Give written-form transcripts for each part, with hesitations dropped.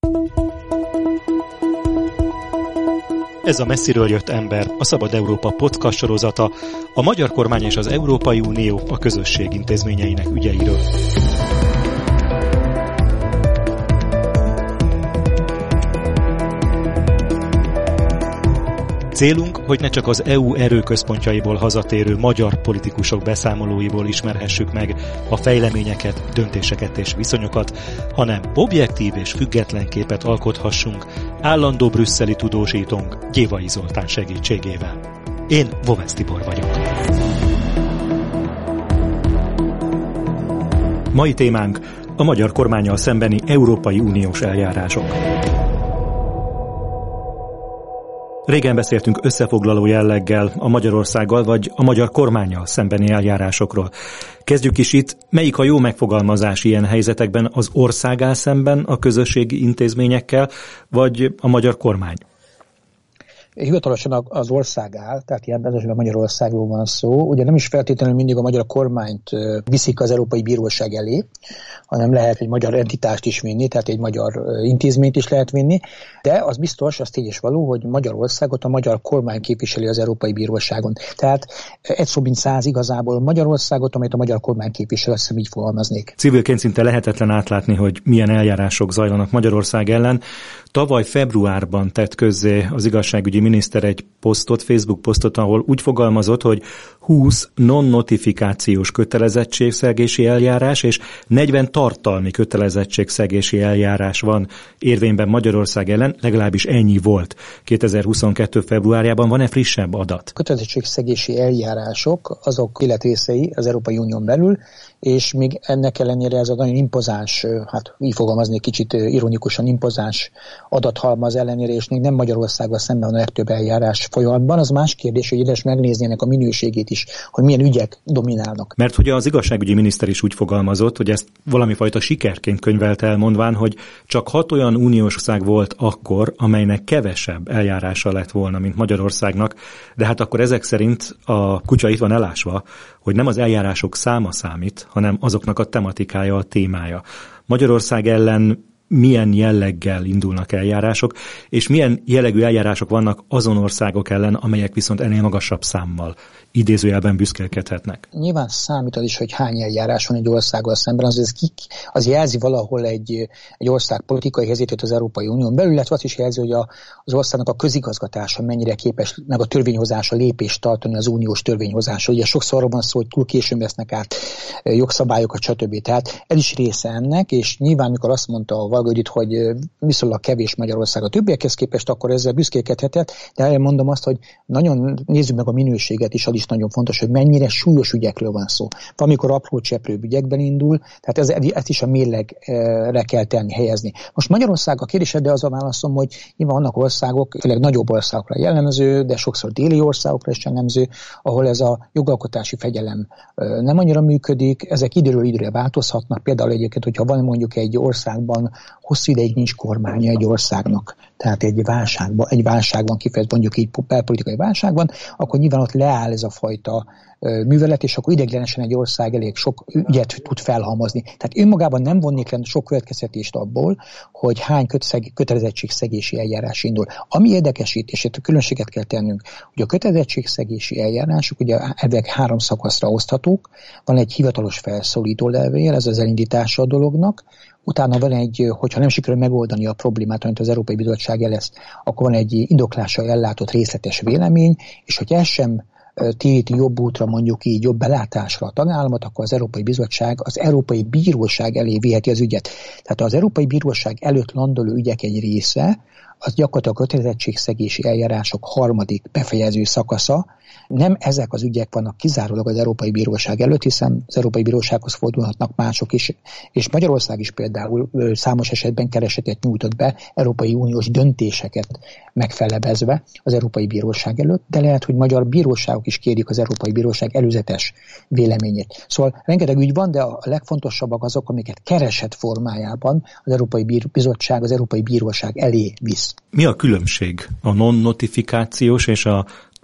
Ez a Messziről jött ember, a Szabad Európa podcast sorozata, a magyar kormány és az Európai Unió a közösség intézményeinek ügyeiről. Célunk, hogy ne csak az EU erőközpontjaiból hazatérő magyar politikusok beszámolóiból ismerhessük meg a fejleményeket, döntéseket és viszonyokat, hanem objektív és független képet alkothassunk állandó brüsszeli tudósítónk Gyévai Zoltán segítségével. Én Vovesz Tibor vagyok. Mai témánk a magyar kormánnyal szembeni Európai Uniós eljárások. Régen beszéltünk összefoglaló jelleggel a Magyarországgal vagy a magyar kormánnyal szembeni eljárásokról. Kezdjük is itt. Melyik a jó megfogalmazás ilyen helyzetekben, az ország áll szemben a közösségi intézményekkel, vagy a magyar kormány? Hivatalosan az ország áll, tehát ilyen esetben Magyarországról van szó. Ugye nem is feltétlenül mindig a magyar kormányt viszik az Európai Bíróság elé, hanem lehet egy magyar entitást is vinni, tehát egy magyar intézményt is lehet vinni, de az biztos, az tény és való, hogy Magyarországot a magyar kormány képviseli az Európai Bíróságon. Tehát egy szó mint száz igazából Magyarországot, amelyet a magyar kormány képvisel, azt hiszem így fogalmaznék. Civilként szinte lehetetlen átlátni, hogy milyen eljárások zajlanak Magyarország ellen. Tavaly februárban tett közzé az igazságügyi miniszter egy posztot, Facebook posztot, ahol úgy fogalmazott, hogy 20 non-notifikációs kötelezettségszegési eljárás és 40 tartalmi kötelezettségszegési eljárás van érvényben Magyarország ellen, legalábbis ennyi volt 2022. februárjában. Van-e frissebb adat? Kötelezettségszegési eljárások, azok életrészei az Európai Unión belül, és még ennek ellenére ez a nagyon impozáns, hát így fogalmazni kicsit ironikusan impozáns adathalmaz ellenére, és még nem Magyarországgal szemben van a legtöbb eljárás folyamatban. Az más kérdés, hogy érdemes megnézni ennek a minőségét is, hogy milyen ügyek dominálnak. Mert hogy az igazságügyi miniszter is úgy fogalmazott, hogy ezt valamifajta sikerként könyvelte el, mondván, hogy csak 6 olyan uniós ország volt akkor, amelynek kevesebb eljárása lett volna, mint Magyarországnak, de hát akkor ezek szerint a kutya itt van elásva, hogy nem az eljárások száma számít, hanem azoknak a tematikája, a témája. Magyarország ellen milyen jelleggel indulnak eljárások, és milyen jellegű eljárások vannak azon országok ellen, amelyek viszont ennél magasabb számmal idézőjelben büszkélkedhetnek. Nyilván számít az is, hogy hány eljárás van egy országgal szemben, az jelzi valahol egy ország politikai helyzetét az Európai Unión belül, illetve azt is jelzi, hogy az országnak a közigazgatása mennyire képes meg a törvényhozása lépést tartani az uniós törvényhozásra. Ugye sokszor arról van szó, hogy túl későn vesznek át jogszabályokat, stb. Tehát ez is része ennek, és nyilván mikor azt mondta a Varga Judit, hogy viszonylag kevés Magyarország a többiekhez képest, akkor ezzel büszkélkedhetett, de elmondom azt, hogy nagyon nézzük meg a minőséget is, az is nagyon fontos, hogy mennyire súlyos ügyekről van szó. Valamikor apró cseprőbb ügyekben indul, tehát ezt is a mérlegre kell tenni, helyezni. Most Magyarország a kérdés, de az a válaszom, hogy nyilván vannak országok, főleg nagyobb országokra jellemző, de sokszor déli országokra is jellemző, ahol ez a jogalkotási fegyelem nem annyira működik, ezek időről időre változhatnak. Például egyébként, hogyha van mondjuk egy országban hosszú ideig nincs kormánya egy országnak, tehát egy válságban kifejezett, mondjuk így belpolitikai válságban, akkor nyilván ott leáll ez a fajta művelet, és akkor ideiglenesen egy ország elég sok ügyet tud felhalmozni. Tehát önmagában nem vonnék le sok következtetést abból, hogy hány kötelezettségszegési eljárás indul. Ami érdekesít, és itt a különbséget kell tennünk, hogy a kötelezettségszegési eljárások ugye ezek 3 szakaszra oszthatók, van egy hivatalos felszólító levél, ez az elindítása a dolognak, utána van egy, hogyha nem sikerül megoldani a problémát, amit az Európai Bizottság jelez, akkor van egy indoklással ellátott részletes vélemény, és hogy ez sem téríti jobb útra, mondjuk így jobb belátásra a tagállamot, akkor az Európai Bizottság az Európai Bíróság elé viheti az ügyet. Tehát az Európai Bíróság előtt landoló ügyek egy része, az gyakorlatilag a kötelezettségszegési eljárások harmadik befejező szakasza. Nem ezek az ügyek vannak kizárólag az Európai Bíróság előtt, hiszen az Európai Bírósághoz fordulhatnak mások is, és Magyarország is például számos esetben keresetet nyújtott be Európai Uniós döntéseket megfelebezve az Európai Bíróság előtt, de lehet, hogy magyar bíróságok is kérik az Európai Bíróság előzetes véleményét. Szóval rengeteg ügy van, de a legfontosabbak azok, amiket kereset formájában az Európai Bizottság, az Európai Bíróság elé visz. Mi a különbség a non-notifikációs és a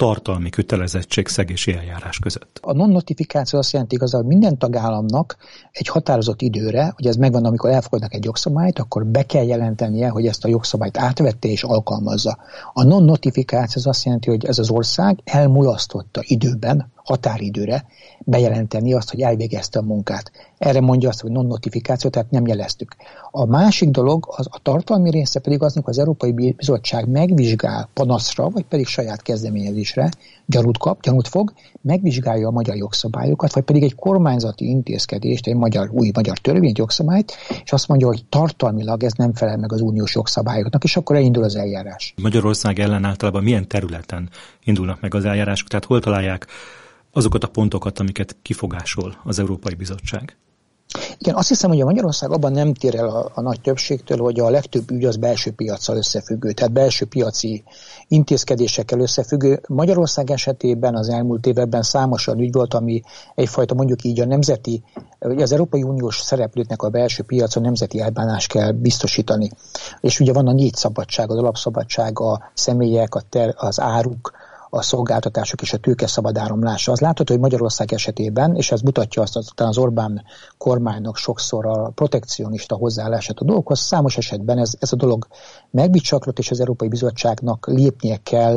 tartalmi kötelezettségszegési eljárás között? A non-notifikáció azt jelenti igazából minden tagállamnak egy határozott időre, hogy ez megvan, amikor elfogadnak egy jogszabályt, akkor be kell jelentenie, hogy ezt a jogszabályt átvette és alkalmazza. A non-notifikáció az azt jelenti, hogy ez az ország elmulasztotta időben, határidőre bejelenteni azt, hogy elvégezte a munkát. Erre mondja azt, hogy non-notifikáció, tehát nem jeleztük. A másik dolog, a tartalmi része pedig az, amikor az Európai Bizottság megvizsgál panaszra, vagy pedig saját kezdeményezésre, gyanút fog, megvizsgálja a magyar jogszabályokat, vagy pedig egy kormányzati intézkedést, egy új magyar törvényt, jogszabályt, és azt mondja, hogy tartalmilag ez nem felel meg az uniós jogszabályoknak, és akkor elindul az eljárás. Magyarország ellen általában milyen területen indulnak meg az eljárások, tehát hol találják azokat a pontokat, amiket kifogásol az Európai Bizottság? Igen, azt hiszem, hogy a Magyarország abban nem tér el a nagy többségtől, hogy a legtöbb ügy az belső piaccal összefüggő, tehát belső piaci intézkedésekkel összefüggő. Magyarország esetében az elmúlt években számos olyan ügy volt, ami egyfajta mondjuk így az Európai Uniós szereplőknek a belső piacon nemzeti elbánást kell biztosítani. És ugye van a 4 szabadság, az alapszabadság, a személyek, az áruk, a szolgáltatások és a tőke szabad áramlása. Az látható, hogy Magyarország esetében, és ez mutatja azt aztán az Orbán kormánynak sokszor a protekcionista hozzáállását a dolgokhoz, számos esetben ez a dolog megbicsaklott, és az Európai Bizottságnak lépnie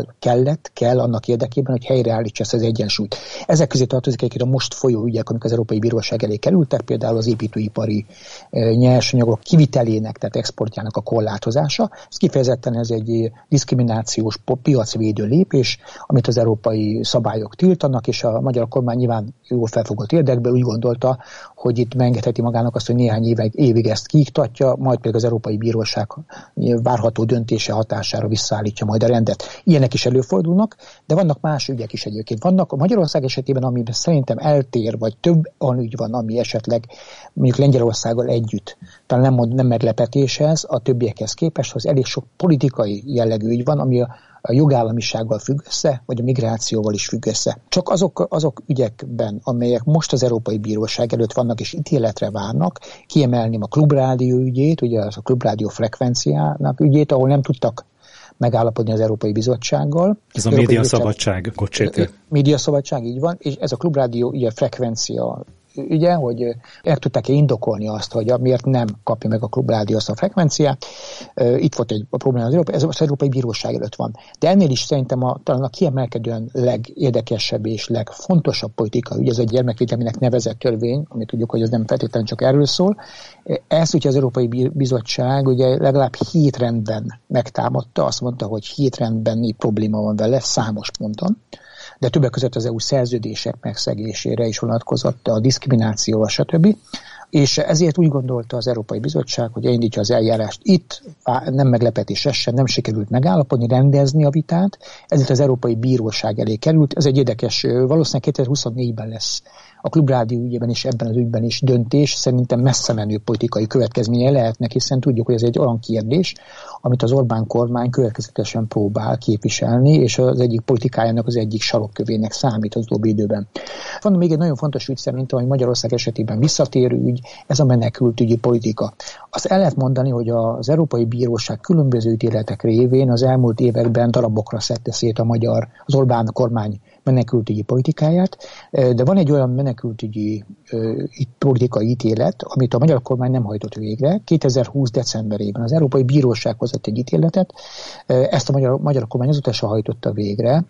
kell annak érdekében, hogy helyreállítsa ezt az egyensúlyt. Ezek közé tartozik egyébként a most folyó ügyek, amik az Európai Bíróság elé kerültek, például az építőipari nyersanyagok kivitelének, tehát exportjának a korlátozása. Ez kifejezetten ez egy diszkriminációs piacvédő lépés, amit az európai szabályok tiltanak, és a magyar kormány nyilván jól felfogott érdekből úgy gondolta, hogy itt megengedheti magának azt, hogy néhány évig ezt kiiktatja, majd pedig az Európai Bíróság várható döntése hatására visszaállítja majd a rendet. Ilyenek is előfordulnak, de vannak más ügyek is egyébként. Vannak a Magyarország esetében, amiben szerintem eltér, vagy több olyan ügy van, ami esetleg mondjuk Lengyelországgal együtt, talán nem meglepetés ez, a többiekhez képest, hogy elég sok politikai jellegű ügy van, ami a jogállamisággal függ össze, vagy a migrációval is függ össze. Csak azok ügyekben, amelyek most az Európai Bíróság előtt vannak és ítéletre várnak, kiemelném a Klubrádió ügyét, ugye a Klubrádió frekvenciának ügyét, ahol nem tudtak megállapodni az Európai Bizottsággal. Ez a médiaszabadság, médiaszabadság, így van, és ez a Klubrádió ugye frekvencia ügye, hogy el tudták-e indokolni azt, hogy miért nem kapja meg a Klubrádió azt a frekvenciát. Itt volt egy probléma, ez az Európai Bíróság előtt van. De ennél is szerintem talán a kiemelkedően legérdekesebb és legfontosabb politika ügy, ez a gyermekvédelmének nevezett törvény, amit tudjuk, hogy ez nem feltétlenül csak erről szól. Ezt ugye az Európai Bizottság ugye legalább 7 rendben megtámadta, azt mondta, hogy 7 rendbeni probléma van vele, számos ponton. De többek között az EU szerződések megszegésére is vonatkozott, a diszkriminációval, stb. És ezért úgy gondolta az Európai Bizottság, hogy elindítja az eljárást. Itt nem meglepetés ez sem, nem sikerült megállapodni, rendezni a vitát, ezért az Európai Bíróság elé került. Ez egy érdekes, valószínűleg 2024-ben lesz a Klubrádió ügyében és ebben az ügyben is döntés, szerintem messze menő politikai következménye lehetnek, hiszen tudjuk, hogy ez egy olyan kérdés, amit az Orbán kormány következetesen próbál képviselni, és az egyik politikájának az egyik sarokkövének számít az utóbbi időben. Van még egy nagyon fontos ügy szerintem, hogy Magyarország esetében visszatérő ügy, ez a menekültügyi politika. Azt el lehet mondani, hogy az Európai Bíróság különböző ítéletek révén az elmúlt években darabokra szedte szét az Orbán kormány menekültügyi politikáját, de van egy olyan menekültügyi politikai ítélet, amit a magyar kormány nem hajtott végre. 2020. decemberében az Európai Bíróság hozott egy ítéletet, ezt a magyar kormány azóta se hajtotta végre.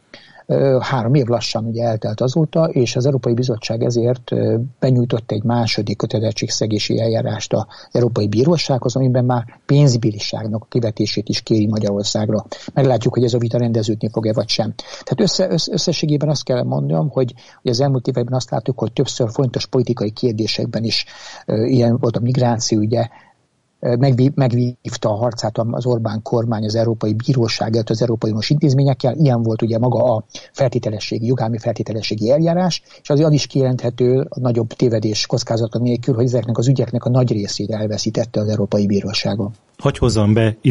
3 év lassan ugye eltelt azóta, és az Európai Bizottság ezért benyújtott egy második kötelezettségszegési eljárást az Európai Bírósághoz, amiben már pénzbírságnak a kivetését is kéri Magyarországra. Meglátjuk, hogy ez a vita rendeződni fog-e vagy sem. Tehát összességében azt kell mondjam, hogy az elmúlt években azt látjuk, hogy többször fontos politikai kérdésekben is ilyen volt a migráció ügye, megvívta a harcát az Orbán kormány az Európai Bíróság előtt az Európai Uniós intézményekkel. Ilyen volt ugye maga a jogállami feltételességi eljárás, és az is kijelenthető a nagyobb tévedés kockázata nélkül, hogy ezeknek az ügyeknek a nagy részét elveszítette az Európai Bíróságon. Hogy hozzam be ide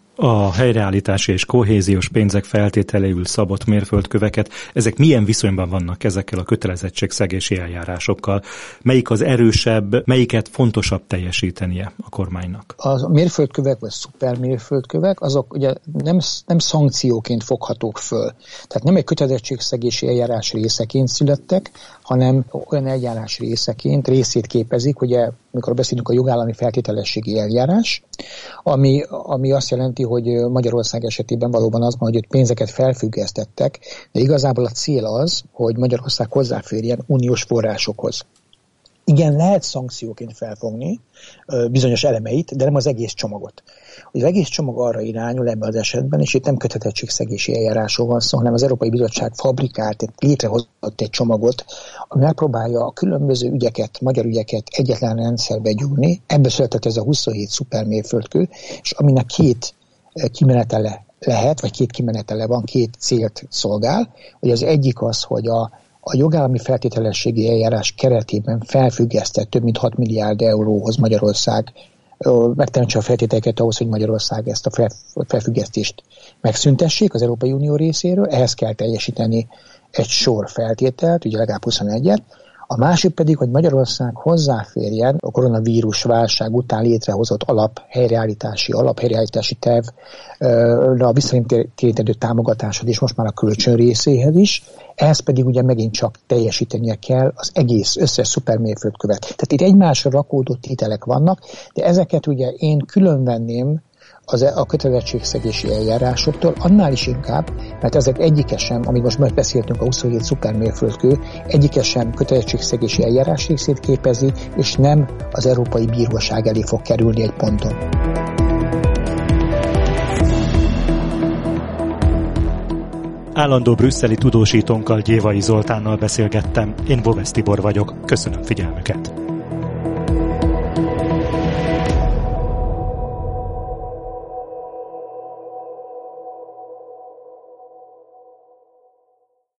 A helyreállítási és kohéziós pénzek feltételéül szabott mérföldköveket, ezek milyen viszonyban vannak ezekkel a kötelezettségszegési eljárásokkal? Melyik az erősebb, melyiket fontosabb teljesítenie a kormánynak? A mérföldkövek vagy szupermérföldkövek, azok ugye nem szankcióként foghatók föl. Tehát nem egy kötelezettségszegési eljárás részeként születtek, hanem olyan eljárás részét képezik, ugye, amikor beszélünk a jogállami feltételességi eljárás, ami azt jelenti, hogy Magyarország esetében valóban az van, hogy pénzeket felfüggesztettek, de igazából a cél az, hogy Magyarország hozzáférjen uniós forrásokhoz. Igen, lehet szankcióként felfogni bizonyos elemeit, de nem az egész csomagot. Az egész csomag arra irányul ebben az esetben, és itt nem kötelezettségszegési eljárásról van szó, hanem az Európai Bizottság létrehozott egy csomagot, ami megpróbálja a különböző ügyeket, magyar ügyeket egyetlen rendszerbe gyúrni. Ebből született ez a 27 szupermérföldkő, és aminek két kimenetele lehet, vagy két kimenetele van, két célt szolgál. Ugye az egyik az, hogy a jogállami feltételességi eljárás keretében felfüggesztett több mint 6 milliárd euróhoz Magyarország, megteremtse a feltételeket ahhoz, hogy Magyarország ezt a felfüggesztést megszüntessék az Európai Unió részéről. Ehhez kell teljesíteni egy sor feltételt, ugye legalább 21-et. A másik pedig, hogy Magyarország hozzáférjen a koronavírus válság után létrehozott alaphelyreállítási tervre a visszatérítendő támogatáshoz és most már a kölcsön részéhez is. Ehhez pedig ugye megint csak teljesítenie kell az egész összes szupermérföldkövet. Tehát itt egymásra rakódó tételek vannak, de ezeket ugye én külön venném a kötelezettségszegési eljárásoktól, annál is inkább, mert ezek egyike sem, amit most beszéltünk a 27 szupermérföldkő, egyike sem kötelezettségszegési eljárás részét képezi, és nem az Európai Bíróság elé fog kerülni egy ponton. Állandó brüsszeli tudósítónkkal, Gyévai Zoltánnal beszélgettem. Én Bovesz Tibor vagyok. Köszönöm figyelmüket.